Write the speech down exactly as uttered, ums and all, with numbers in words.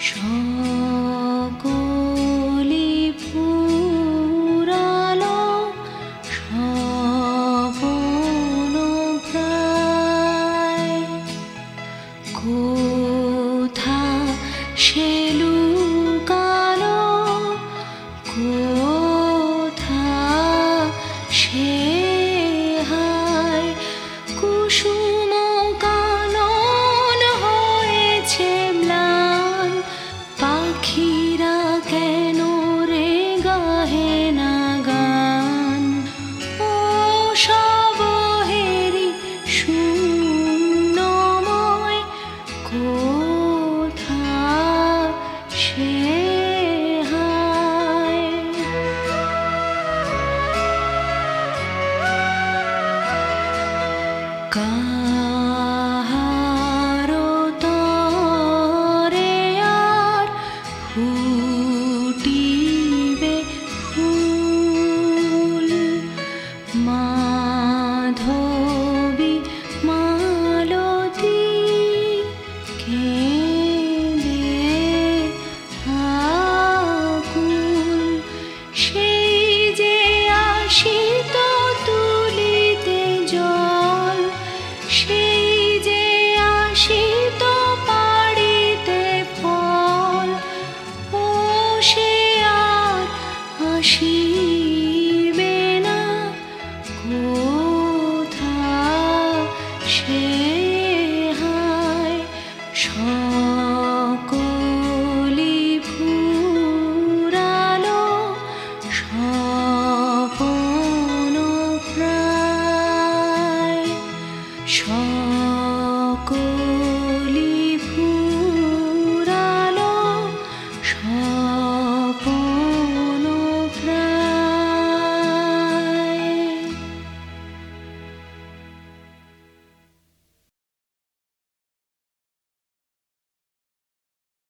সকলি ফুরালো স্বপন প্রায়, কোথা সে লুকালো, কোথা সে হায়। কুসুম কানন হয়েছে ম্লান, পাখিরা কেন রে গাহে না গান। ও সবহেরি শূন্যময়, কোথা সে হায়। কাহারো তরে আর ফুটিবে ফুল, মাধবী মালতী কেঁদে আকুল। সেই যে আসিত তুলিতে জল, সেই যে আসিত পাড়িতে ফল, ও সে আর আসিবে না, কোথা সে হায়।